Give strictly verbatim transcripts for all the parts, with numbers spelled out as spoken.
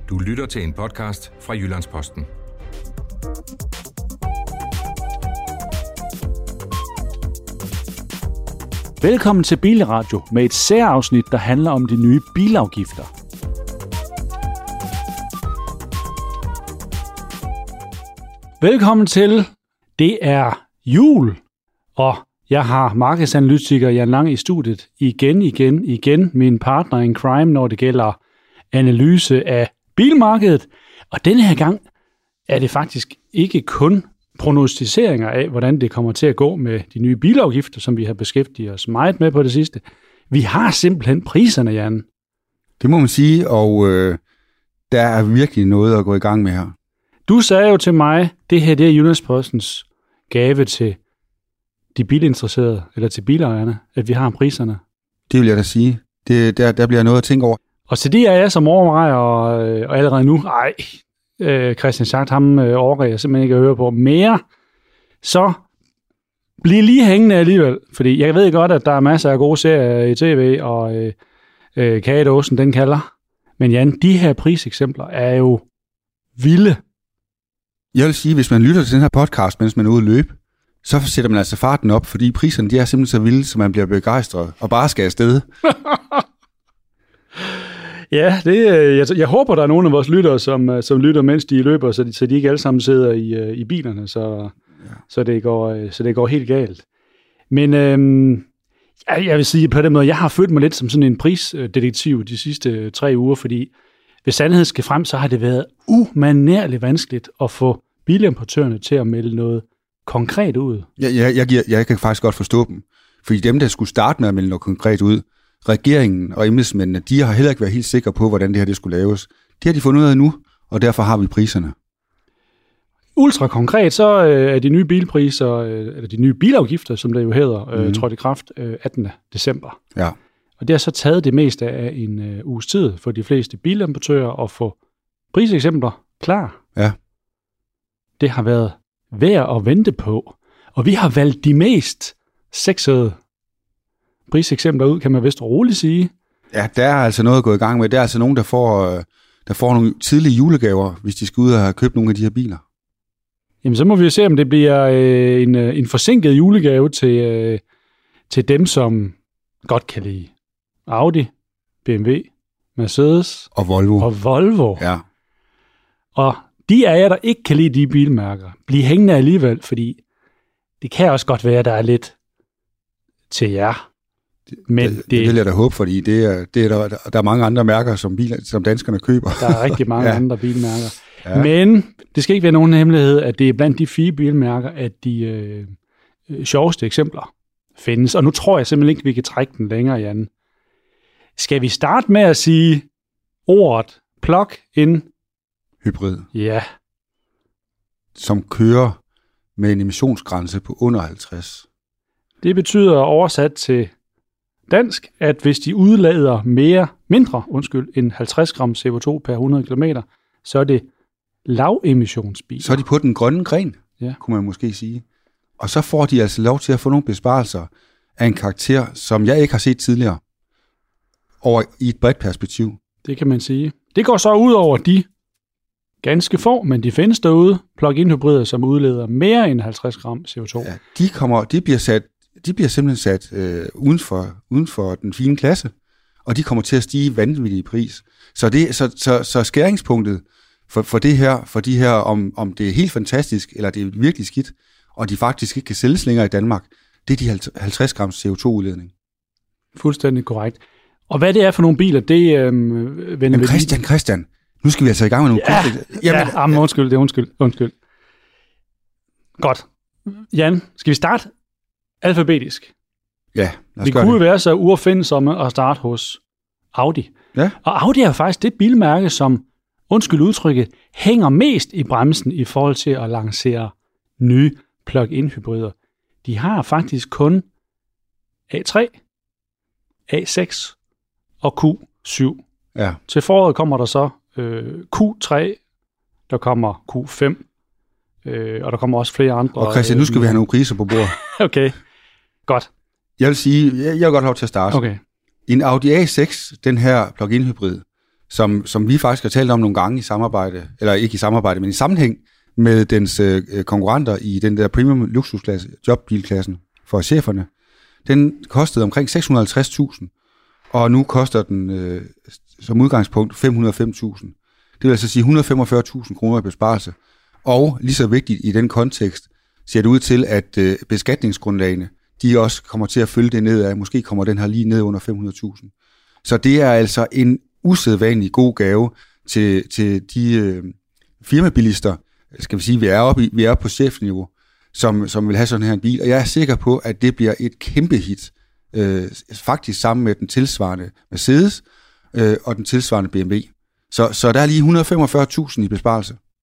Du lytter til en podcast fra Jyllands-Posten. Velkommen til Bilradio med et særafsnit, der handler om de nye bilafgifter. Velkommen til. Det er jul, og jeg har markedsanalytiker Jan Lang i studiet igen, igen, igen. Min partner in crime, når det gælder analyse af bilmarkedet. Og denne her gang er det faktisk ikke kun prognostiseringer af, hvordan det kommer til at gå med de nye bilafgifter, som vi har beskæftiget os meget med på det sidste. Vi har simpelthen priserne, Jan. Det må man sige, og øh, der er virkelig noget at gå i gang med her. Du sagde jo til mig, det her det er Jyllands-Postens gave til de bilinteresserede, eller til bilejerne, at vi har priserne. Det vil jeg da sige. Det, der, der bliver noget at tænke over. Og til de af jer, som overvejer, og, og allerede nu, ej, øh, Christian Schacht, ham øh, overvejer jeg simpelthen ikke at høre på mere, så bliv lige hængende alligevel, fordi jeg ved godt, at der er masser af gode serier i tv, og øh, øh, kagedåsen, den kalder. Men Jan, de her priseksempler er jo vilde. Jeg vil sige, hvis man lytter til den her podcast, mens man er ude at løbe, så sætter man altså farten op, fordi priserne de er simpelthen så vilde, så man bliver begejstret og bare skal afsted. Ja, det, jeg, jeg håber, der er nogle af vores lyttere, som, som lytter, mens de løber, så de, så de ikke alle sammen sidder i, i bilerne, så, ja. så, det går, så det går helt galt. Men øhm, jeg, jeg vil sige på den måde, jeg har følt mig lidt som sådan en prisdetektiv de sidste tre uger, fordi hvis sandheden skal frem, så har det været umanerligt vanskeligt at få bilimportørerne til at melde noget konkret ud. Jeg, jeg, jeg, giver, jeg kan faktisk godt forstå dem, fordi dem, der skulle starte med at melde noget konkret ud, regeringen og embedsmændene, de har heller ikke været helt sikre på, hvordan det her det skulle laves. Det har de fundet ud af nu, og derfor har vi priserne. Ultra konkret, så øh, er de nye bilpriser, øh, eller de nye bilafgifter, som det jo hedder, øh, mm. trådt i kraft øh, attende december. Ja. Og det har så taget det meste af en øh, uges tid for de fleste bilimportører at få priseksempler klar. Ja. Det har været værd at vente på, og vi har valgt de mest sexede priseksempler ud, kan man vist roligt sige. Ja, der er altså noget at gå i gang med. Der er altså nogen, der får, der får nogle tidlige julegaver, hvis de skal ud og have købt nogle af de her biler. Jamen, så må vi jo se, om det bliver øh, en, en forsinket julegave til, øh, til dem, som godt kan lide Audi, B M W, Mercedes og Volvo. Og Volvo. Ja. Og de af jer, der ikke kan lide de bilmærker, bliv hængende alligevel, fordi det kan også godt være, der er lidt til jer. Men det, det vil jeg da håbe, fordi det er, det er der, der er mange andre mærker, som, biler, som danskerne køber. Der er rigtig mange ja. andre bilmærker. Ja. Men det skal ikke være nogen hemmelighed, at det er blandt de fire bilmærker, at de øh, sjoveste eksempler findes. Og nu tror jeg simpelthen ikke, vi kan trække den længere, Jan. Skal vi starte med at sige ordet plug-in hybrid? Ja. Som kører med en emissionsgrænse på under halvtreds. Det betyder oversat til dansk, at hvis de udlader mere, mindre, undskyld, end halvtreds gram C O to per hundrede kilometer, så er det lavemissionsbiler. Så er de på den grønne gren, ja. Kunne man måske sige. Og så får de altså lov til at få nogle besparelser af en karakter, som jeg ikke har set tidligere, over i et bredt perspektiv. Det kan man sige. Det går så ud over de ganske få, men de findes derude, plug-in hybrider, som udleder mere end halvtreds gram C O to. Ja, de, kommer, de, bliver sat, de bliver simpelthen sat øh, uden, for, uden for den fine klasse, og de kommer til at stige vanvittigt i pris. Så, det, så, så, så skæringspunktet for, for det her, for de her, om, om det er helt fantastisk, eller det er virkelig skidt, og de faktisk ikke kan sælges længere i Danmark, det er de halvtreds gram C O to udledning. Fuldstændig korrekt. Og hvad det er for nogle biler, det øh, vender vi... Christian, Christian, nu skal vi altså i gang med nogle... Ja, Jamen, ja, jamen, undskyld, det er undskyld, undskyld. Godt. Jan, skal vi starte alfabetisk? Ja, lad os Vi gøre kunne det. være så uopfindsomme at starte hos Audi. Ja. Og Audi er faktisk det bilmærke, som, undskyld udtrykket, hænger mest i bremsen i forhold til at lancere nye plug-in hybrider. De har faktisk kun A tre, A seks og Q syv. Ja. Til foråret kommer der så øh, Q tre, der kommer Q fem, øh, og der kommer også flere andre. Og Christian, nu skal øh, vi have nogle priser på bordet. Okay, godt. Jeg vil sige, jeg, jeg vil godt have til at starte. Okay. En Audi A seks, den her plug-in hybrid, som, som vi faktisk har talt om nogle gange i samarbejde, eller ikke i samarbejde, men i sammenhæng med dens øh, konkurrenter i den der premium luksusklasse, jobbilklassen for cheferne. Den kostede omkring seks hundrede og halvtreds tusind, og nu koster den øh, som udgangspunkt fem hundrede og fem tusind. Det vil altså sige et hundrede og femogfyrre tusind kroner i besparelse. Og lige så vigtigt i den kontekst, ser det ud til, at øh, beskatningsgrundlagene, de også kommer til at følge det nedad. Måske kommer den her lige ned under fem hundrede tusind. Så det er altså en usædvanlig god gave til, til de øh, firmabilister, skal vi sige, vi er oppe, i, vi er oppe på chefniveau, som, som vil have sådan her en bil. Og jeg er sikker på, at det bliver et kæmpe hit. Øh, faktisk sammen med den tilsvarende Mercedes øh, og den tilsvarende B M W. Så, så der er lige et hundrede og femogfyrre tusind i besparelse.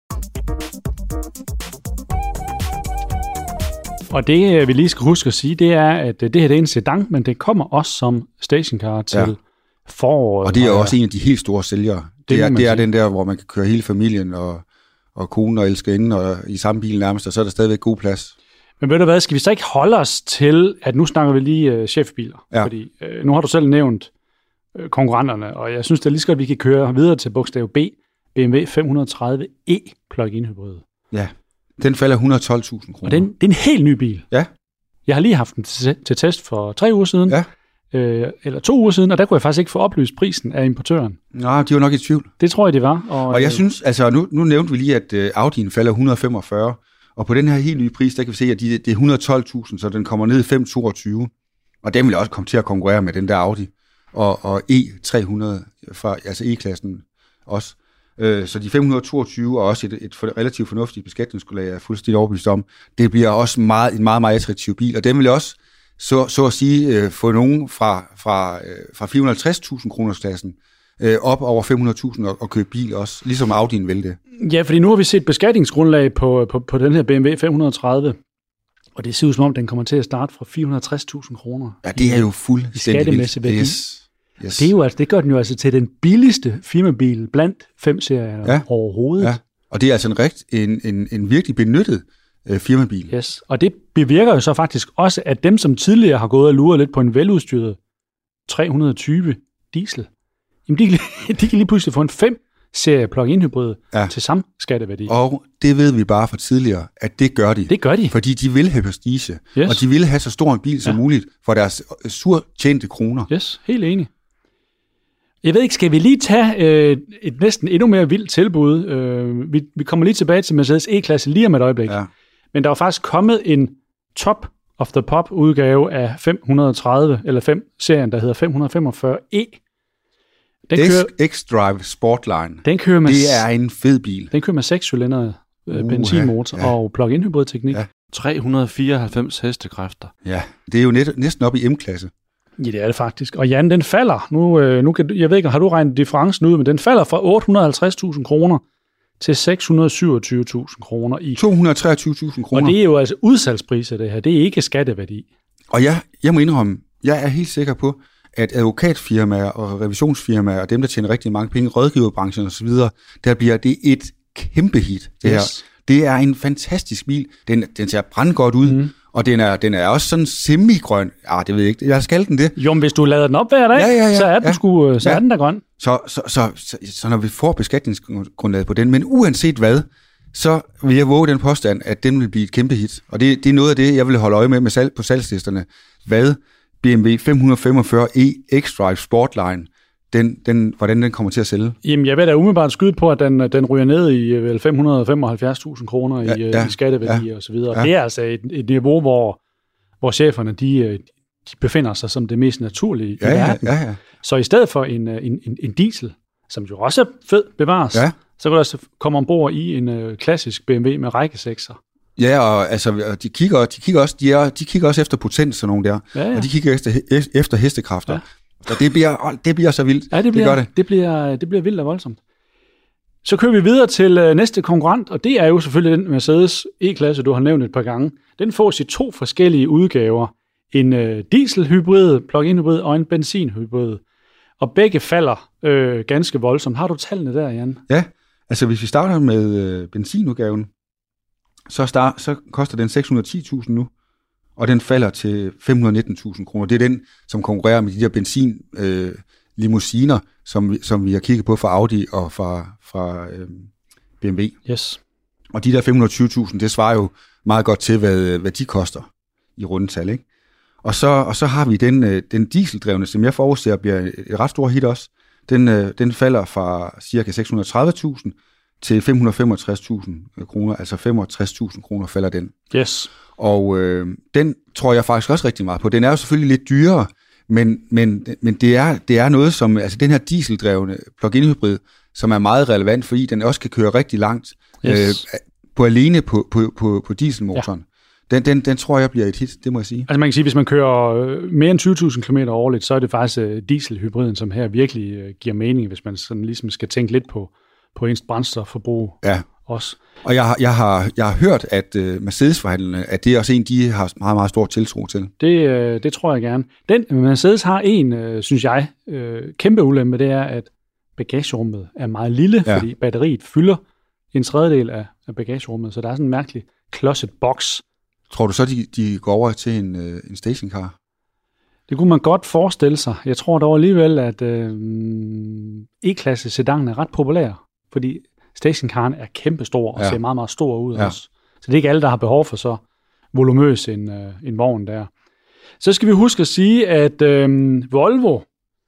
Og det, vi lige skal huske at sige, det er, at det her det er en sedan, men det kommer også som stationcar til ja. foråret. Og det er også en af de helt store sælgere. Det, det, er, det er den der, hvor man kan køre hele familien og, og konen og elskerinden og i samme bil nærmest, og så er der stadigvæk god plads. Men ved du hvad, skal vi så ikke holde os til, at nu snakker vi lige uh, chefbiler? Ja. Fordi uh, nu har du selv nævnt uh, konkurrenterne, og jeg synes, det er lige så godt, at vi kan køre videre til bogstav B, B M W fem hundrede og tredive E plug-in hybrid. Ja, den falder et hundrede og tolv tusind kroner. Og den, det er en helt ny bil. Ja. Jeg har lige haft den til, til test for tre uger siden, ja. øh, eller to uger siden, og der kunne jeg faktisk ikke få oplyst prisen af importøren. Nej, de var nok i tvivl. Det tror jeg, det var. Og, og jeg øh, synes, altså nu, nu nævnte vi lige, at uh, Audi'en falder et hundrede og femogfyrre, og på den her helt nye pris, der kan vi se, at de, det er et hundrede og tolv tusind, så den kommer ned i fem hundrede og toogtyve, og den vil også komme til at konkurrere med den der Audi, og, og E tre hundrede, fra, altså E-klassen også. Så de fem hundrede og toogtyve er også et, et relativt fornuftigt beskatningsgrundlag, jeg er fuldstændig overbevist om. Det bliver også meget, en meget, meget attraktiv bil, og den vil også, så, så at sige, få nogen fra, fra, fra fire hundrede og halvtreds tusind kroners klassen op over fem hundrede tusind og, og købe bil også, ligesom Audi'en vil det. Ja, fordi nu har vi set beskatningsgrundlag på, på, på den her B M W fem hundrede og tredive, og det ser ud som om, den kommer til at starte fra fire hundrede og tres tusind kroner. Ja, det er jo fuldstændig skattemæssig værdi. Yes. Yes. Det, er jo altså, det gør den jo altså til den billigste firmabil blandt fem serier ja. overhovedet. Ja. Og det er altså en, rigt, en, en, en virkelig benyttet øh, firmabil. Yes. Og det bevirker jo så faktisk også, at dem, som tidligere har gået og luret lidt på en veludstyret tre hundrede og tyve diesel, jamen de, de kan lige pludselig få en fem serie plug-in hybrid ja. til samme skatteværdi. Og det ved vi bare fra tidligere, at det gør de. Det gør de. Fordi de vil have prestige, yes. og de vil have så stor en bil som ja. muligt for deres surtjente kroner. Yes, helt enig. Jeg ved ikke, skal vi lige tage øh, et næsten endnu mere vildt tilbud? Øh, vi, vi kommer lige tilbage til Mercedes E-klasse lige om et øjeblik. Ja. Men der er faktisk kommet en top of the pop udgave af fem hundrede og tredive, eller fem serien, der hedder fem hundrede og femogfyrre E. Den kører, X-Drive Sportline. Den kører med, det er en fed bil. Den kører med seks cylinder øh, benzinmotor ja, ja. og plug-in hybridteknik. Ja. tre hundrede og fireoghalvfems hestekræfter. Ja, det er jo net, næsten op i M-klasse. Ja, det er det faktisk. Og Jan, den falder. Nu, øh, nu kan, jeg ved ikke, har du regnet differencen ud, men den falder fra otte hundrede og halvtreds tusind kroner til seks hundrede og syvogtyve tusind kroner i. to hundrede og treogtyve tusind kroner. Og det er jo altså udsalgspriser, det her. Det er ikke skatteværdi. Og jeg, jeg må indrømme, jeg er helt sikker på, at advokatfirmaer og revisionsfirmaer og dem, der tjener rigtig mange penge, rådgiverbranchen osv., der bliver det et kæmpe hit, det yes. her. Det er en fantastisk bil. Den, den ser brandgodt ud. Mm. Og den er, den er også sådan semi-grøn. Ah, det ved jeg ikke. Jeg skal den det. Jo, men hvis du lader den op hver dag, ja, ja, ja, så er den, ja, sgu, så ja. er den der grøn. Så, så, så, så, så når vi får beskatningsgrundlaget på den, men uanset hvad, så vil jeg våge den påstand, at den vil blive et kæmpe hit. Og det, det er noget af det, jeg vil holde øje med, med salg, på salgslisterne. Hvad B M W fem hundrede og femogfyrre E X-Drive Sportline, den, den, hvordan den kommer til at sælge? Jamen, jeg vil da umiddelbart skyde på, at den, den ryger ned i vel fem hundrede og femoghalvfjerds tusind kroner ja, i, ja, i skatteværdi ja, og så videre. Ja. Det er altså et, et niveau, hvor, hvor cheferne, de, de befinder sig som det mest naturlige ja, i verden. Ja, ja, ja. Så i stedet for en, en, en, en diesel, som jo også er fed bevares, ja. så kan du altså komme ombord i en uh, klassisk B M W med rækkesekser. Ja, og altså, de kigger, de kigger også, de, er, de kigger også efter potens, sådan nogle der. Ja, ja. Og de kigger efter, efter hestekræfter. Ja. Så det bliver, det bliver så vildt. Ja, det bliver, det, gør det. Det, bliver, det bliver vildt og voldsomt. Så kører vi videre til næste konkurrent, og det er jo selvfølgelig den Mercedes E-klasse, du har nævnt et par gange. Den fås i to forskellige udgaver. En øh, dieselhybrid, plug-in hybrid og en benzinhybrid. Og begge falder øh, ganske voldsomt. Har du tallene der, Jan? Ja, altså hvis vi starter med øh, benzinudgaven, så, start, så koster den seks hundrede og ti tusind nu, og den falder til fem hundrede og nitten tusind kroner. Det er den, som konkurrerer med de der benzin øh, limousiner, som, som vi har kigget på fra Audi og fra, fra øh, B M W. Yes. Og de der fem hundrede og tyve tusind, det svarer jo meget godt til, hvad, hvad de koster i rundetal, ikke? Og så, og så har vi den, den dieseldrevne, som jeg forudser bliver et ret stort hit også. Den, den falder fra cirka seks hundrede og tredive tusind til fem hundrede og femogtres tusind kroner, altså femogtres tusind kroner falder den. Yes. Og øh, den tror jeg faktisk også rigtig meget på. Den er jo selvfølgelig lidt dyrere, men, men, men det, er, det er noget som, altså den her dieseldrevne plug-in hybrid, som er meget relevant, fordi den også kan køre rigtig langt Yes. øh, på alene på, på, på, på dieselmotoren. Ja. Den, den, den tror jeg bliver et hit, det må jeg sige. Altså man kan sige, hvis man kører mere end tyve tusind kilometer årligt, så er det faktisk dieselhybriden, som her virkelig giver mening, hvis man sådan ligesom skal tænke lidt på, på ens brændstofforbrug ja. også. Og jeg, jeg, har, jeg har hørt, at uh, Mercedes-forhandlerne, at det er også en, de har meget, meget stor tiltro til. Det, det tror jeg gerne. Den, Mercedes har en, synes jeg, kæmpe ulempe, det er, at bagagerummet er meget lille, ja. Fordi batteriet fylder en tredjedel af, af bagagerummet, så der er sådan en mærkelig closet box. Tror du så, de, de går over til en, en stationcar? Det kunne man godt forestille sig. Jeg tror dog alligevel, at øh, E-klasse sedanen er ret populær, fordi stationcaren er kæmpestor og ja. Ser meget, meget stor ud ja. Også. Så det er ikke alle, der har behov for så volumøs en, øh, en vogn der. Så skal vi huske at sige, at øh, Volvo,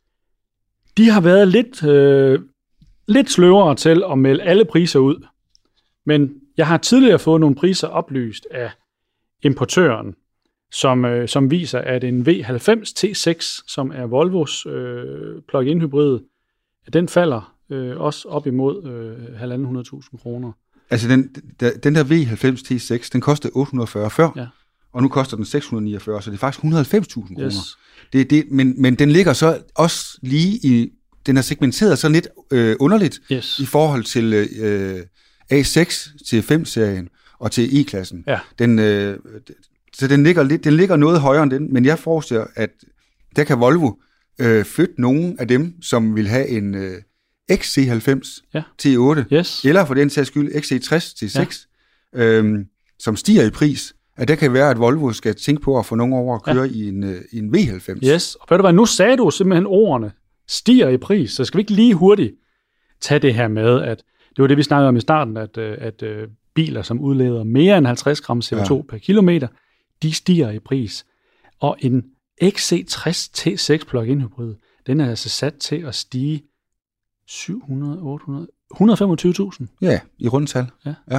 de har været lidt, øh, lidt sløvere til at melde alle priser ud. Men jeg har tidligere fået nogle priser oplyst af importøren, som, øh, som viser, at en V halvfems T seks, som er Volvos øh, plug-in hybrid, den falder øh, også op imod øh, halvanden hundrede tusind kroner. Altså den, den der V halvfems T seks, den kostede otte hundrede og fyrre før, ja. Og nu koster den seks hundrede og niogfyrre, så det er faktisk et hundrede og halvfems tusind kroner. Yes. Det, det, men, men den ligger så også lige i, den er segmenteret så lidt øh, underligt yes. i forhold til øh, A seks til fem-serien og til E-klassen. Ja. Den, øh, så den ligger, lidt, den ligger noget højere end den, men jeg forestiller, at der kan Volvo øh, flytte nogle af dem, som vil have en øh, X C halvfems ja. T otte, yes. eller for den sags skyld X C tres T seks, ja. øh, som stiger i pris. At det kan være, at Volvo skal tænke på at få nogen over at køre ja. i, en, øh, i en V halvfems. Yes, og ved du hvad, nu sagde du simpelthen ordene, stiger i pris, så skal vi ikke lige hurtigt tage det her med, at det var det, vi snakkede om i starten, at, at, at biler, som udleder mere end halvtreds gram C O to ja. Per kilometer, de stiger i pris. Og en X C tres T seks plug-in hybrid, den er altså sat til at stige syv hundrede, otte hundrede, et hundrede og femogtyve tusind. Ja, i rundtal. Ja. ja.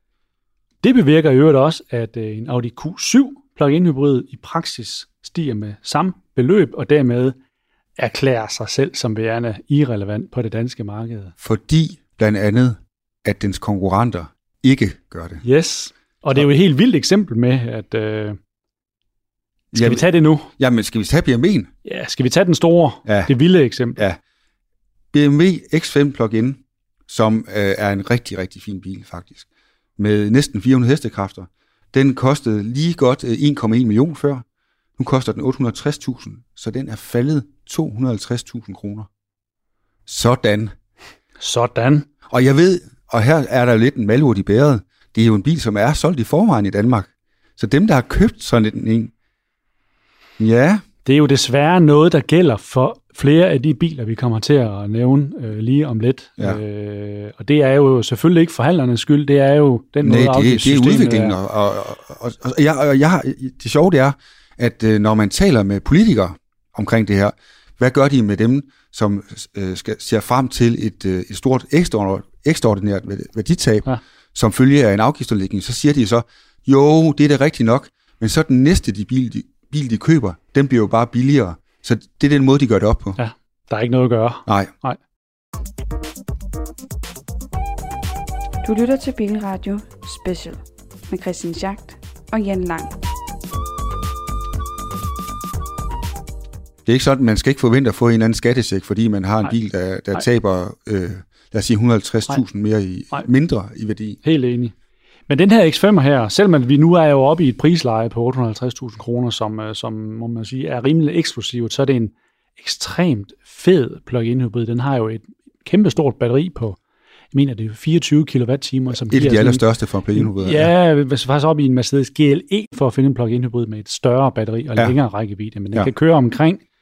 Det bevirker i øvrigt også, at en Audi Q syv plug-in hybrid i praksis stiger med samme beløb, og dermed erklærer sig selv som værende irrelevant på det danske marked. Fordi blandt andet, at dens konkurrenter ikke gør det. Yes, og det er jo et helt vildt eksempel med, at... Øh, skal jamen, vi tage det nu? Jamen, skal vi tage B M W'en? Ja, skal vi tage den store, ja. Det vilde eksempel? Ja. B M W X fem plug-in, som øh, er en rigtig, rigtig fin bil faktisk, med næsten fire hundrede hestekræfter. Den kostede lige godt øh, en komma en million før. Nu koster den otte hundrede og tres tusind, så den er faldet to hundrede og halvtreds tusind kroner. Sådan. Sådan. Og jeg ved, og her er der jo lidt en malurt i bæret, det er jo en bil, som er solgt i forvejen i Danmark. Så dem, der har købt sådan en, ja... Det er jo desværre noget, der gælder for flere af de biler, vi kommer til at nævne øh, lige om lidt. Ja. Øh, og det er jo selvfølgelig ikke forhandlernes skyld, det er jo den måde, Nej, det, det er udviklingen. Og, og, og, og, og, jeg, og jeg, det sjove det er, at øh, når man taler med politikere omkring det her, hvad gør de med dem, som øh, skal, ser frem til et, øh, et stort ekstraordinært, ekstraordinært værditab, ja. Som følge af en afgiftsomlægning, så siger de så, jo, det er da rigtigt nok, men så den næste de bil, de, bil, de køber, den bliver jo bare billigere. Så det er den måde, de gør det op på. Ja, der er ikke noget at gøre. Nej. Nej. Du lytter til Bilradio Special med Christian Schacht og Jan Lang. Det er ikke sådan, man skal ikke forvente at få en eller anden skattesæk, fordi man har en Nej. bil, der, der taber, øh, lad os sige, et hundrede og halvtreds tusind mere i, mindre i værdi. Helt enig. Men den her X fem her, selvom vi nu er jo oppe i et prisleje på otte hundrede og halvtreds tusind kroner, som, som må man sige, er rimelig eksklusivt, så er det en ekstremt fed plug-in hybrid. Den har jo et kæmpe stort batteri på, jeg mener, det er fireogtyve kilowatt-timer. Som et af de allerstørste for plug-in hybrid. Ja, ja. faktisk op i en Mercedes G L E for at finde en plug-in hybrid med et større batteri og ja. Længere rækkevidde, men den ja. Kan køre omkring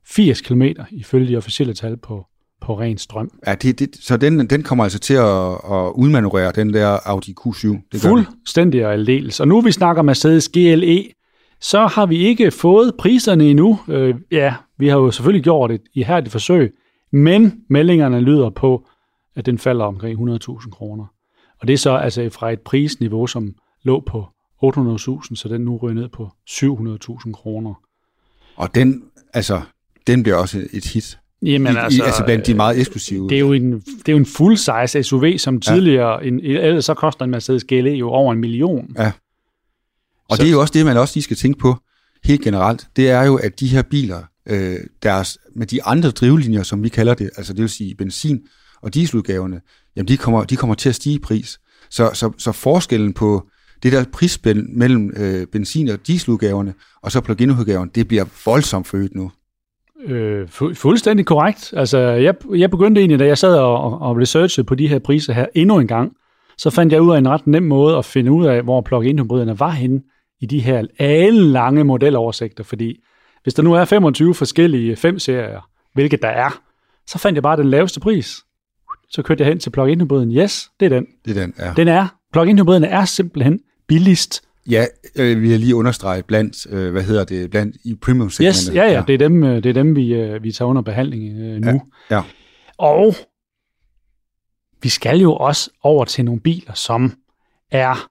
firs kilometer ifølge de officielle tal på, på ren strøm. Ja, det, det, så den, den kommer altså til at, at udmanøvrere den der Audi Q syv. Det Fuldstændig og aldeles. Og nu vi snakker Mercedes G L E, så har vi ikke fået priserne endnu. Øh, ja, vi har jo selvfølgelig gjort et ihærdigt forsøg, men meldingerne lyder på, at den falder omkring hundrede tusind kroner. Og det er så altså fra et prisniveau, som lå på otte hundrede tusind, så den nu ryger ned på syv hundrede tusind kroner. Og den, altså, den bliver også et hit. Jamen, I, altså, i, altså blandt de meget eksklusive. Det er jo en, det er jo en full-size S U V, som tidligere, ja. en, ellers så koster en Mercedes G L E jo over en million. Ja. Og så. Det er jo også det, man også lige skal tænke på helt generelt. Det er jo, at de her biler, øh, deres, med de andre drivlinjer, som vi kalder det, altså det vil sige benzin- og dieseludgaverne, jamen de kommer, de kommer til at stige i pris. Så, så, så forskellen på det der prisspænd mellem øh, benzin- og dieseludgaverne, og så plug-in-udgaverne, det bliver voldsomt forøget nu. Øh, fu- fuldstændig korrekt. Altså, jeg, jeg begyndte egentlig, da jeg sad og, og researchede på de her priser her endnu en gang, så fandt jeg ud af en ret nem måde at finde ud af, hvor plug-in-hybriderne var henne i de her alle lange modeloversigter, fordi hvis der nu er femogtyve forskellige fem serier, hvilket der er, så fandt jeg bare den laveste pris. Så kørte jeg hen til plug-in-hybriden. Yes, det er den. Det er den, ja. Den er. Plug-in-hybriderne er simpelthen billigst. Ja, øh, vi har lige understreget blandt, øh, hvad hedder det, blandt i premium-segmentet. Yes, ja, ja, ja. Det er dem, det er dem vi, øh, vi tager under behandling øh, nu. Ja, ja. Og vi skal jo også over til nogle biler, som er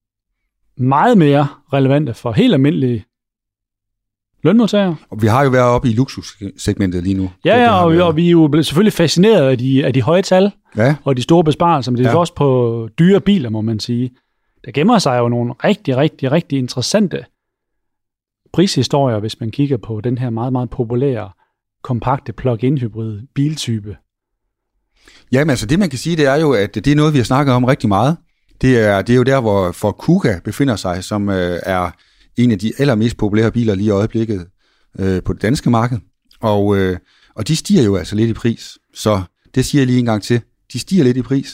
meget mere relevante for helt almindelige lønmodtagere. Og vi har jo været oppe i luksussegmentet lige nu. Ja, ja, og, vi, og vi er jo selvfølgelig fascineret af de, af de høje tal, ja. og de store besparelser, men det er ja. også på dyre biler, må man sige. Der gemmer sig jo nogle rigtig, rigtig, rigtig interessante prishistorier, hvis man kigger på den her meget, meget populære, kompakte plug-in-hybrid biltype. Jamen altså, det man kan sige, det er jo, at det er noget, vi har snakket om rigtig meget. Det er, det er jo der, hvor Ford Kuga befinder sig, som øh, er en af de allermest populære biler lige i øjeblikket øh, på det danske marked. Og, øh, og de stiger jo altså lidt i pris. Så det siger jeg lige en gang til. De stiger lidt i pris.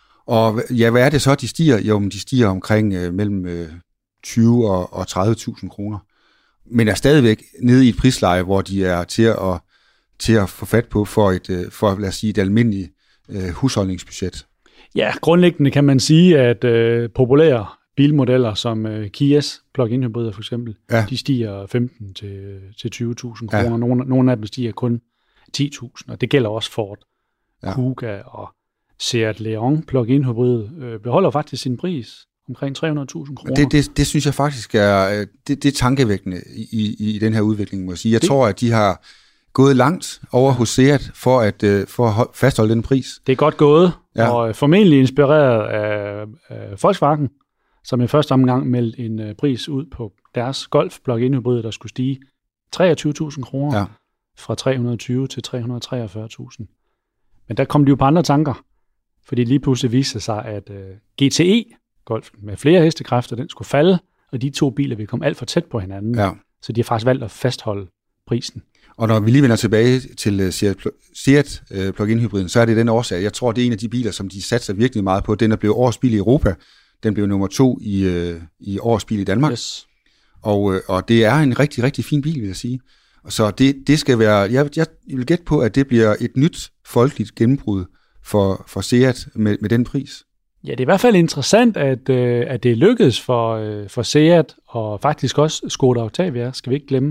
Og ja, hvad er det så, de stiger? Jo, men de stiger omkring øh, mellem øh, tyve og tredive tusind kroner. Men er stadigvæk nede i et prisleje, hvor de er til at, til at få fat på for et, øh, for, lad os sige, et almindeligt øh, husholdningsbudget. Ja, grundlæggende kan man sige, at øh, populære bilmodeller som øh, Kias plug-in-hybrider for eksempel, ja. de stiger femten til tyve tusind kroner. Ja. Nogle, nogle af dem stiger kun ti tusind, og det gælder også Ford ja. Kuga og Seat Leon plug-in-hybrid øh, beholder faktisk sin pris omkring tre hundrede tusind kroner. Det, det, det synes jeg faktisk er, det, det er tankevækkende i, i, i den her udvikling, må jeg sige. Jeg det, tror, at de har gået langt over hos Seat for at, for at fastholde den pris. Det er godt gået, ja. og formentlig inspireret af, af Volkswagen, som i første omgang meldte en uh, pris ud på deres Golf plug-in-hybrid, der skulle stige treogtyve tusind kroner, ja. fra tre hundrede og tyve til tre hundrede og treogfyrre tusind. Men der kom de jo på andre tanker, fordi lige pludselig viste sig, at uh, G T E Golf med flere hestekræfter, den skulle falde, og de to biler ville komme alt for tæt på hinanden. Ja. Så de har faktisk valgt at fastholde prisen. Og når vi lige vender tilbage til Seat, Seat uh, plug-in-hybriden, så er det den årsag. Jeg tror, det er en af de biler, som de satser virkelig meget på. Den er blevet årets bil i Europa. Den blev nummer to i, uh, i årets bil i Danmark. Yes. Og, uh, og det er en rigtig, rigtig fin bil, vil jeg sige. Så det, det skal være, jeg, jeg vil gætte på, at det bliver et nyt folkeligt gennembrud for, for Seat med, med den pris. Ja, det er i hvert fald interessant, at, øh, at det er lykkedes for, øh, for Seat, og faktisk også Skoda Octavia, skal vi ikke glemme,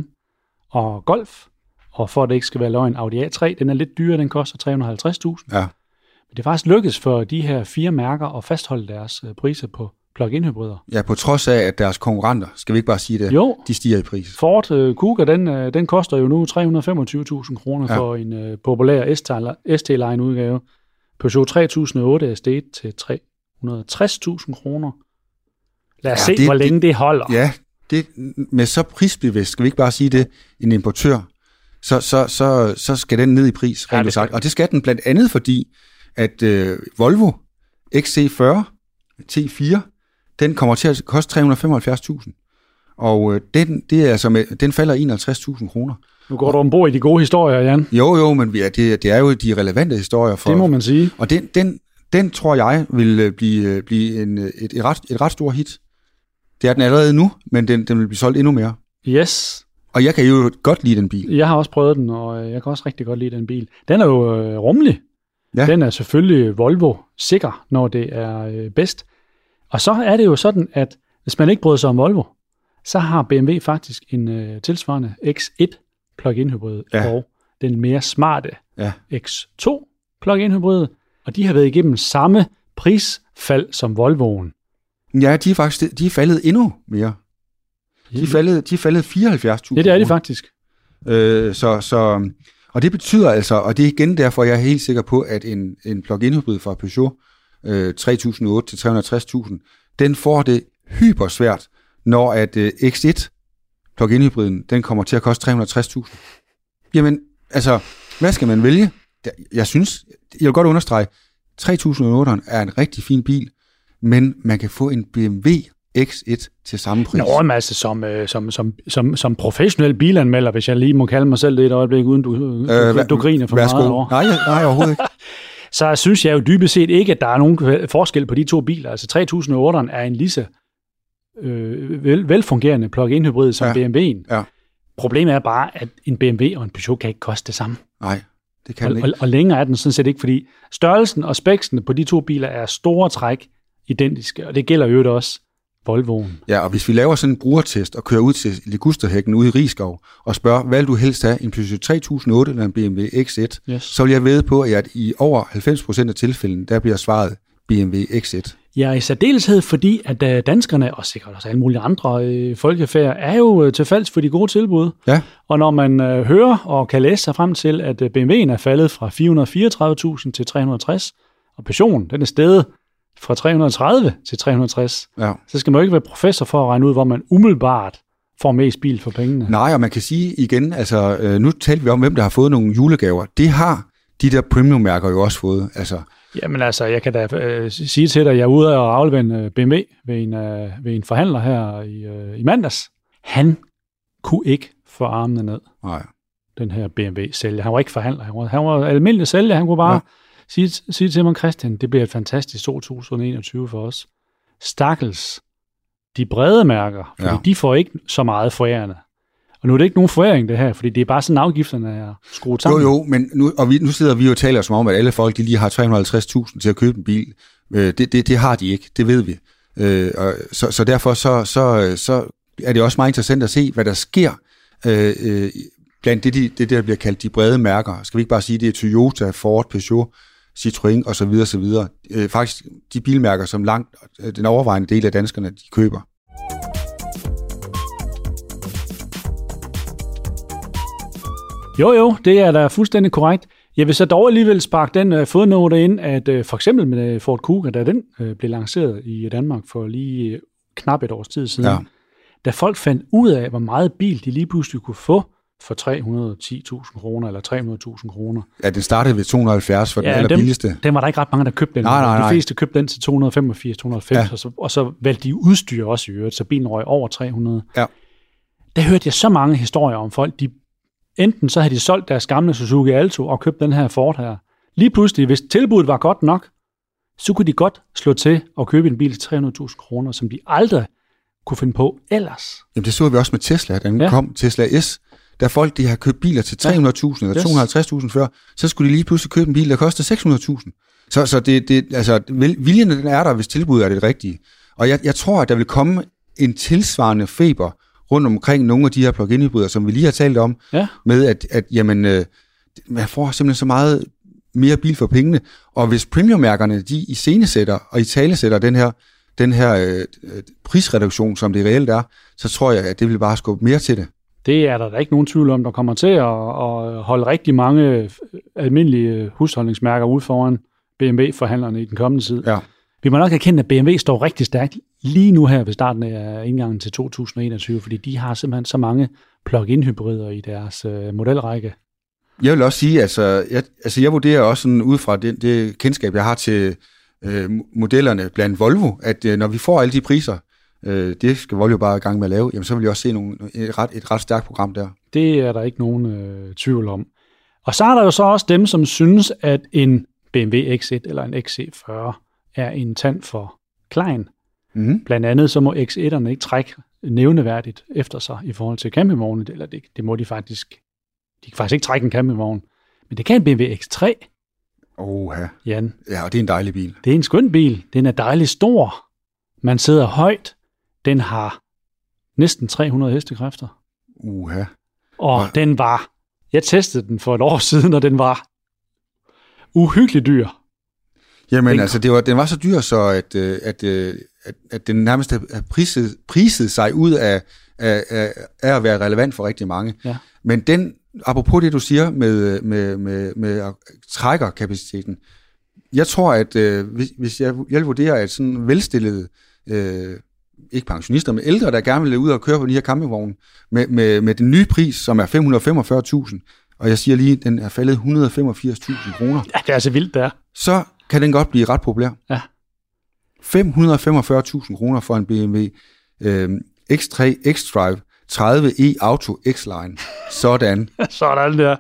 og Golf, og for at det ikke skal være løgn, Audi A tre, den er lidt dyrere, den koster tre hundrede og halvtreds tusind. Ja. Men det er faktisk lykkedes for de her fire mærker at fastholde deres øh, priser på plug-in-hybrider. Ja, på trods af, at deres konkurrenter, skal vi ikke bare sige det, jo. de stiger i pris. Ford øh, Kuga, den, øh, den koster jo nu tre hundrede og femogtyve tusind kroner ja. for en øh, populær S T-line udgave. Peugeot tre tusind og otte er steget til tre hundrede og tres tusind kroner. Lad os ja, se, det, hvor længe det, det holder. Ja, det, med så prisbevidst, skal vi ikke bare sige det, en importør, så, så, så, så skal den ned i pris, rent ja, sagt. Og det skal den blandt andet, fordi at øh, Volvo X C fyrre T fire, den kommer til at koste tre hundrede og femoghalvfjerds tusind. Og øh, den, det er altså med, den falder enoghalvtreds tusind kroner. Nu går du ombord i de gode historier, Jan. Jo, jo, men ja, det, det er jo de relevante historier. For, det må man sige. Og den, den, den tror jeg vil blive, blive en, et, et, ret, et ret stort hit. Det er den allerede nu, men den, den vil blive solgt endnu mere. Yes. Og jeg kan jo godt lide den bil. Jeg har også prøvet den, og jeg kan også rigtig godt lide den bil. Den er jo øh, rummelig. Ja. Den er selvfølgelig Volvo-sikker, når det er øh, bedst. Og så er det jo sådan, at hvis man ikke bryder sig om Volvo, så har B M W faktisk en øh, tilsvarende X et plug-in hybrid Ja. og den mere smarte Ja. X to plug-in hybrid, og de har været igennem samme prisfald som Volvoen. Ja, de er faktisk de er faldet endnu mere. De er faldet, de er faldet fireoghalvfjerds tusind. Ja, det er de faktisk. Øh, så, så, og det betyder altså, og det er igen derfor, jeg er helt sikker på, at en, en plug-in hybrid fra Peugeot øh, tre tusind otte til tre hundrede og tres tusind, den får det hypersvært, når at øh, X et plug-in hybriden, den kommer til at koste tre hundrede og tres tusind. Jamen, altså, hvad skal man vælge? Jeg synes, jeg vil godt understrege, tre tusind otte er en rigtig fin bil, men man kan få en B M W X et til samme pris. Nå, men altså som, øh, som, som, som, som professionel bilanmelder, hvis jeg lige må kalde mig selv det et øjeblik, uden du, du, øh, du griner for værsgo. meget over. Nej, nej, overhovedet ikke. Så synes jeg jo dybest set ikke, at der er nogen forskel på de to biler. Altså tre tusind otte er en lige så øh, vel, velfungerende plug-in hybrid som Ja. B M W'en. Ja. Problemet er bare, at en B M W og en Peugeot kan ikke koste det samme. Nej, det kan Og, den ikke. og, og længere er den sådan set ikke, fordi størrelsen og spæksene på de to biler er store træk identiske, og det gælder jo også Volvoen. Ja, og hvis vi laver sådan en brugertest og kører ud til Ligusterhækken ude i Rigskov og spørger, hvad vil du helst have, en Peugeot tre tusind otte eller en B M W X et, Yes. så vil jeg vædde på, at i over halvfems procent af tilfælden, der bliver svaret B M W X et. Ja, i særdeleshed fordi, at uh, danskerne, og sikkert også alle mulige andre øh, folkefærd, er jo øh, til falds for de gode tilbud. Ja. Og når man øh, hører og kan læse sig frem til, at øh, B M W'en er faldet fra fire hundrede og fireogtredive tusind til tre hundrede og tres, og Peugeot'en, den er steget fra tre hundrede og tredive til tre hundrede og tres, Ja. så skal man jo ikke være professor for at regne ud, hvor man umiddelbart får mest bil for pengene. Nej, og man kan sige igen, altså øh, nu talte vi om, hvem der har fået nogle julegaver. Det har de der premium-mærker jo også fået. Altså, Jamen altså, jeg kan da øh, sige til dig, at jeg er ude og aflevere en øh, B M W ved en, øh, ved en forhandler her i, øh, i mandags. Han kunne ikke få armene ned, nej. den her B M W-sælger. Han var ikke forhandler, han var, han var almindelig sælger. Han kunne bare Ja. sige, sige til mig, Christian, det bliver et fantastisk to tusind og enogtyve for os. Stakkels de brede mærker, fordi Ja. de får ikke så meget forærende. Og nu er det ikke nogen foræring, det her, fordi det er bare sådan, afgifterne er skruet sammen. Jo, jo, men nu, og vi, nu sidder vi jo og taler som om, at alle folk de lige har tre hundrede og halvtreds tusind til at købe en bil. Øh, det, det, det har de ikke, det ved vi. Øh, og så, så derfor så, så, så er det også meget interessant at se, hvad der sker øh, øh, blandt det, de, det, der bliver kaldt de brede mærker. Skal vi ikke bare sige, det er Toyota, Ford, Peugeot, Citroën osv. osv. Øh, faktisk de bilmærker, som langt den overvejende del af danskerne, de køber. Jo, jo, det er da fuldstændig korrekt. Jeg vil så dog alligevel sparke den uh, fodnote ind, at uh, for eksempel med Ford Kuga, da den uh, blev lanceret i Danmark for lige uh, knap et års tid siden, Ja. da folk fandt ud af, hvor meget bil de lige pludselig kunne få for tre hundrede og ti tusind kroner eller tre hundrede tusind kroner. Ja, den startede ved to hundrede og halvfjerds for den Ja, allerbilligste. dem, dem var der ikke ret mange, der købte den. Nej, nej, nej. De fleste købte den til to hundrede og femogfirs til to hundrede og halvfems, Ja. og, så, og så valgte de udstyr også i øvrigt, så bilen røg over tre hundrede. Ja. Der hørte jeg så mange historier om folk, de enten så havde de solgt deres gamle Suzuki Alto og købt den her Ford her. Lige pludselig, hvis tilbuddet var godt nok, så kunne de godt slå til og købe en bil til tre hundrede tusind kroner, som de aldrig kunne finde på ellers. Jamen det så vi også med Tesla, da den Ja. kom, Tesla S. Da folk de har købt biler til tre hundrede tusind eller Yes. to hundrede og halvtreds tusind før, så skulle de lige pludselig købe en bil, der koster seks hundrede tusind. Så, så det, det, altså, vil- viljen den er der, hvis tilbuddet er det rigtige. Og jeg, jeg tror, at der vil komme en tilsvarende feber rundt omkring nogle af de her plug-in hybrider, som vi lige har talt om, Ja. med at, at jamen, øh, man får simpelthen så meget mere bil for pengene. Og hvis premiummærkerne, de iscenesætter og italesætter den her, den her øh, prisreduktion, som det reelt er, så tror jeg, at det vil bare skubbe mere til det. Det er der da ikke nogen tvivl om, der kommer til at, at holde rigtig mange almindelige husholdningsmærker ud foran B M W-forhandlerne i den kommende tid. Ja. Vi må nok erkende, at B M W står rigtig stærkt lige nu her ved starten af indgangen til to tusind og enogtyve, fordi de har simpelthen så mange plug-in hybrider i deres øh, modelrække. Jeg vil også sige, altså jeg, altså jeg vurderer også sådan ud fra det, det kendskab, jeg har til øh, modellerne blandt Volvo, at øh, når vi får alle de priser, øh, det skal Volvo bare i gang med at lave, jamen så vil jeg også se nogle, et, ret, et ret stærkt program der. Det er der ikke nogen øh, tvivl om. Og så er der jo så også dem, som synes, at en B M W X et eller en X C fyrre er en tand for klein. Mm-hmm. Blandt andet så må X ett'erne ikke trække nævneværdigt efter sig i forhold til campingvogne, eller det, det må de faktisk, de kan faktisk ikke trække en campingvogn, men det kan en B M W X tre. Oha. Jan. Ja, og det er en dejlig bil. Det er en skøn bil. Den er dejligt stor. Man sidder højt. Den har næsten tre hundrede hestekræfter. Uha. Og ja. den var, jeg testede den for et år siden, og den var uhyggelig dyr. Jamen den, altså, det var, den var så dyr, så at, at, at, at den nærmest har priset, priset sig ud af, af, af, af at være relevant for rigtig mange. Ja. Men den, apropos det, du siger med, med, med, med trækkerkapaciteten, jeg tror, at øh, hvis, hvis jeg, jeg vurderer, at sådan velstillede, øh, ikke pensionister, men ældre, der gerne vil ud og køre på de her campingvogne, med, med, med den nye pris, som er fem hundrede og femogfyrre tusind, og jeg siger lige, den er faldet et hundrede og femogfirs tusind kroner. Ja, det er så vildt, der. Så kan den godt blive ret populær. Ja. fem hundrede og femogfyrre tusind kroner for en B M W øh, X tre X-Drive tredive e Auto X-Line. Sådan. Sådan der.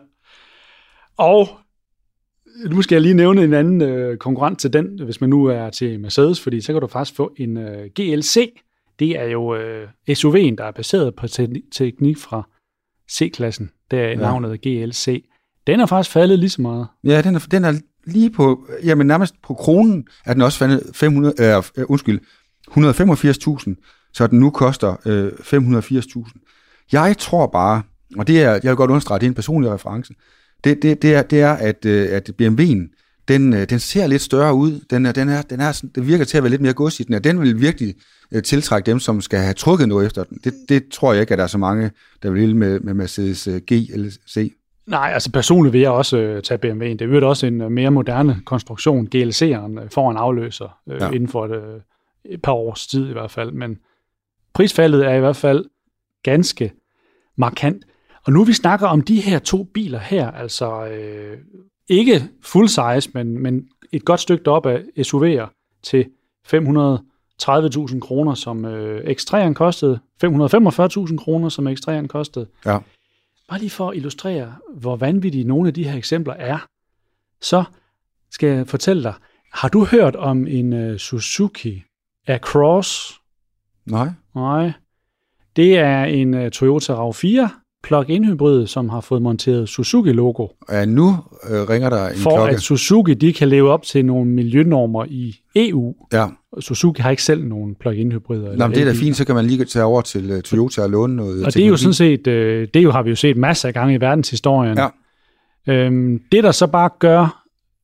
Og nu skal jeg lige nævne en anden øh, konkurrent til den, hvis man nu er til Mercedes, fordi så kan du faktisk få en øh, G L C. Det er jo øh, S U V'en, der er baseret på te- teknik fra C-klassen. Der er ja. navnet G L C. Den er faktisk faldet lige så meget. Ja, den er, den er lige på, jamen nærmest på kronen, er den også faldet fem hundrede, øh, undskyld, et hundrede og femogfirs tusind, så den nu koster øh, fem hundrede og firs tusind. Jeg tror bare, og det er, jeg vil godt understrege, det er en personlig reference, det, det, det, er, det er, at, at B M W'en, den, den ser lidt større ud, den, er, den, er, den, er, den virker til at være lidt mere gods i den, og den vil virkelig tiltrække dem, som skal have trukket noget efter den. Det, det tror jeg ikke, at der er så mange, der vil med, med Mercedes G eller C. Nej, altså personligt vil jeg også øh, tage B M W'en. Det er jo også en øh, mere moderne konstruktion. G L C'eren øh, får en afløser øh, ja. inden for et, øh, et par års tid i hvert fald, men prisfaldet er i hvert fald ganske markant. Og nu vi snakker om de her to biler her, altså øh, ikke full size, men, men et godt stykke op af S U V'er til fem hundrede og tredive tusind kroner, som øh, X tre'eren kostede, fem hundrede og femogfyrre tusind kroner, som X tre'eren kostede. Ja. Bare lige for at illustrere, hvor vanvittige nogle af de her eksempler er, så skal jeg fortælle dig, har du hørt om en uh, Suzuki Across? Nej. Nej. Det er en uh, Toyota RAV fire plug-in hybrid, som har fået monteret Suzuki-logo. Ja, nu øh, ringer der en for klokke. For at Suzuki, de kan leve op til nogle miljønormer i E U. Ja. Suzuki har ikke selv nogen plug-in hybrider. Nå, men det er da fint, så kan man lige tage over til uh, Toyota og låne noget. Og teknologi. Det er jo sådan set, øh, det jo har vi jo set masser af gange i verdenshistorien. Ja. Øhm, det, der så bare gør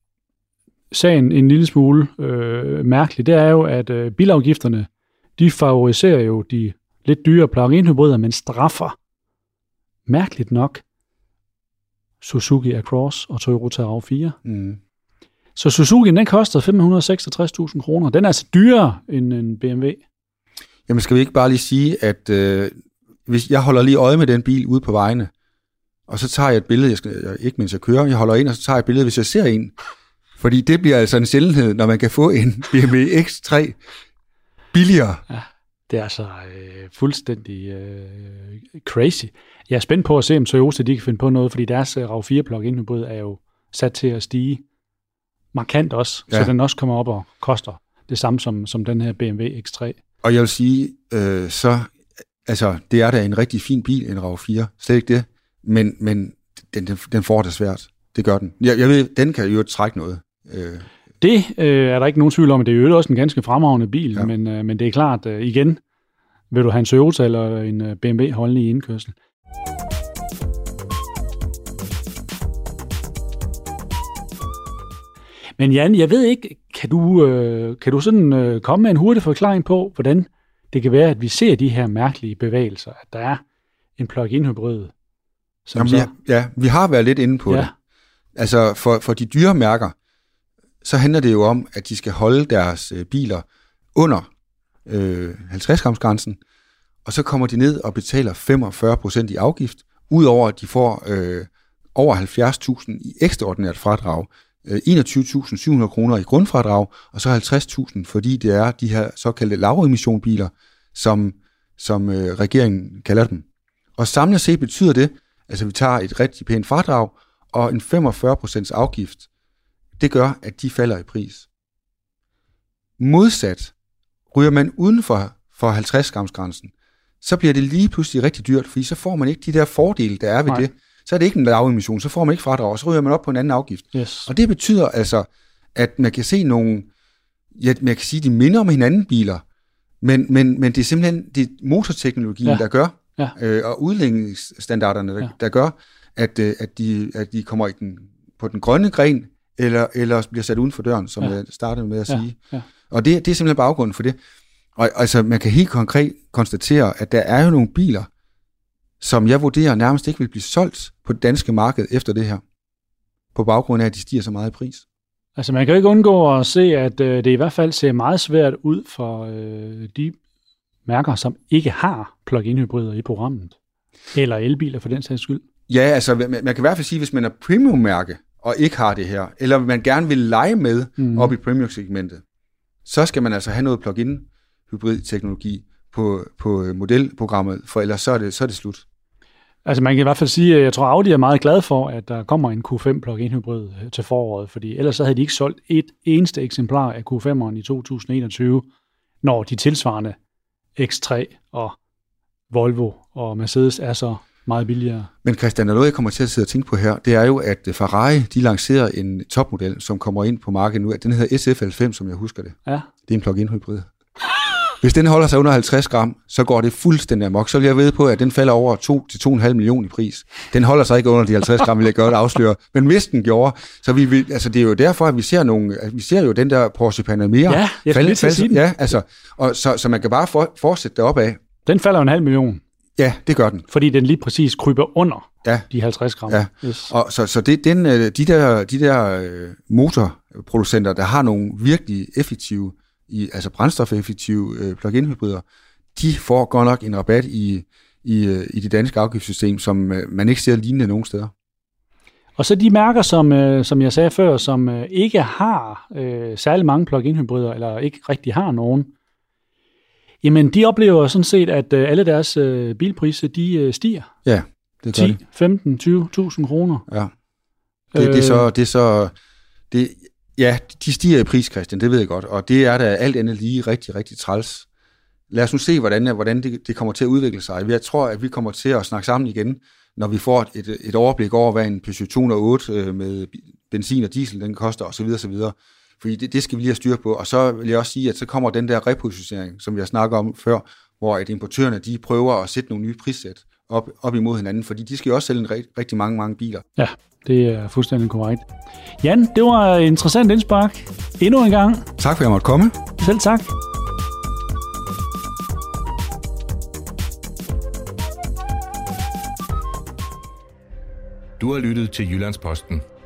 sagen en lille smule øh, mærkelig, det er jo, at øh, bilafgifterne, de favoriserer jo de lidt dyre plug-in hybrider, men straffer mærkeligt nok Suzuki Across og Toyota RAV fire. Mm. Så Suzuki, den kostede fem hundrede og seksogtres tusind kroner. Den er altså dyrere end en B M W. Jamen skal vi ikke bare lige sige, at øh, hvis jeg holder lige øje med den bil ude på vejene, og så tager jeg et billede, jeg skal, ikke mens jeg kører, jeg holder ind, og så tager jeg et billede, hvis jeg ser en. Fordi det bliver altså en sjældenhed, når man kan få en B M W X tre billigere. Ja, det er altså øh, fuldstændig øh, crazy. Jeg er spændt på at se, om Toyota de kan finde på noget, fordi deres uh, RAV fire plug-in hybrid er jo sat til at stige markant også, ja. Så den også kommer op og koster det samme som, som den her B M W X tre. Og jeg vil sige, øh, så, altså, det er da en rigtig fin bil, en RAV fire, slet ikke det, men, men den, den, den får det svært. Det gør den. Jeg, jeg ved, den kan jo trække noget. Øh. Det øh, er der ikke nogen tvivl om, at det er jo også en ganske fremragende bil, ja. men, øh, men det er klart, øh, igen, vil du have en Toyota eller en øh, B M W holdende i indkørsel. Men Jan, jeg ved ikke, kan du, øh, kan du sådan øh, komme med en hurtig forklaring på, hvordan det kan være, at vi ser de her mærkelige bevægelser, at der er en plug-in hybrid? Jamen, så... vi, ja, vi har været lidt inde på ja. det. Altså for, for de dyre mærker, så handler det jo om, at de skal holde deres øh, biler under øh, halvtreds grams grænsen, og så kommer de ned og betaler femogfyrre procent i afgift, udover at de får øh, over halvfjerds tusind i ekstraordinært fradrag, enogtyve tusind syv hundrede kroner i grundfradrag, og så halvtreds tusind, fordi det er de her såkaldte laveremissionbiler, som, som øh, regeringen kalder dem. Og samlet set betyder det, altså vi tager et rigtig pænt fradrag, og en femogfyrre procent afgift, det gør, at de falder i pris. Modsat, ryger man uden for, for halvtreds grams grænsen, så bliver det lige pludselig rigtig dyrt, fordi så får man ikke de der fordele, der er ved Nej. det. Så er det ikke en lavemission, så får man ikke fradrag, og så ryger man op på en anden afgift. Yes. Og det betyder altså, at man kan se nogle, ja, man kan sige, de minder om hinanden biler, men, men, men det er simpelthen det er motorteknologien, ja. der gør, ja. øh, og udlægningsstandarderne, der, ja. der gør, at, øh, at, de, at de kommer i den, på den grønne gren, eller, eller bliver sat uden for døren, som ja. jeg startede med at ja. sige. Ja. Og det, det er simpelthen baggrunden for det. Og altså, man kan helt konkret konstatere, at der er jo nogle biler, som jeg vurderer nærmest ikke vil blive solgt på det danske marked efter det her, på baggrund af, at de stiger så meget i pris. Altså, man kan jo ikke undgå at se, at øh, det i hvert fald ser meget svært ud for øh, de mærker, som ikke har plug-in hybrider i programmet, eller elbiler for den sags skyld. Ja, altså, man, man kan i hvert fald sige, hvis man er premium-mærke, og ikke har det her, eller man gerne vil lege med mm. op i premium-segmentet, så skal man altså have noget plug-in hybrid-teknologi på, på modelprogrammet, for ellers så er det, så er det slut. Altså man kan i hvert fald sige, at jeg tror, Audi er meget glad for, at der kommer en Q fem plug-in hybrid til foråret, fordi ellers så havde de ikke solgt et eneste eksemplar af Q fem'eren i to tusind enogtyve, når de tilsvarende X tre og Volvo og Mercedes er så meget billigere. Men Christian, noget jeg kommer til at sidde og tænke på her, det er jo, at Ferrari, de lancerer en topmodel, som kommer ind på markedet nu. Den hedder S F halvfems, som jeg husker det. Ja. Det er en plug-in hybrid. Hvis den holder sig under halvtreds gram, så går det fuldstændig amok. Så vil jeg ved på, at den falder over to til to komma fem millioner i pris. Den holder sig ikke under de halvtreds gram, vil jeg godt afsløre. Men hvis den gjorde, så vi, vi altså det er jo derfor, at vi ser nogle, at vi ser jo den der Porsche Panamera. Ja, jeg falde, skal sige den. Ja, altså, og så, så man kan bare for, fortsætte deroppe af. Den falder jo en halv million. Ja, det gør den. Fordi den lige præcis kryber under ja. de halvtreds gram. Ja. Yes. Og så, så det, den, de der, de der motorproducenter, der har nogle virkelig effektive, i, altså brændstofeffektive øh, plug-in hybrider, de får godt nok en rabat i, i, i det danske afgiftssystem, som øh, man ikke ser lignende nogen steder. Og så de mærker, som, øh, som jeg sagde før, som øh, ikke har øh, særlig mange plug-in hybrider, eller ikke rigtig har nogen, jamen de oplever sådan set, at øh, alle deres øh, bilpriser, de øh, stiger. Ja, det gør ti, femten, tyve tusind kroner. Ja, det, øh, det er så... Det er så det, ja, de stiger i pris, Christian, det ved jeg godt, og det er da alt andet lige rigtig, rigtig træls. Lad os nu se, hvordan, hvordan det, det kommer til at udvikle sig. Jeg tror, at vi kommer til at snakke sammen igen, når vi får et, et overblik over, hvad en Peugeot to hundrede og otte med benzin og diesel, den koster osv. osv. Fordi det, det skal vi lige have styr på. Og så vil jeg også sige, at så kommer den der repositionering, som vi har snakket om før, hvor at importørerne de prøver at sætte nogle nye prissæt op, op imod hinanden, fordi de skal jo også sælge en, rigtig mange, mange biler. Ja, det er fuldstændig korrekt. Jan, det var et interessant indspark. Endnu en gang. Tak for, at jeg måtte komme. Selv tak. Du har lyttet til Jyllandsposten.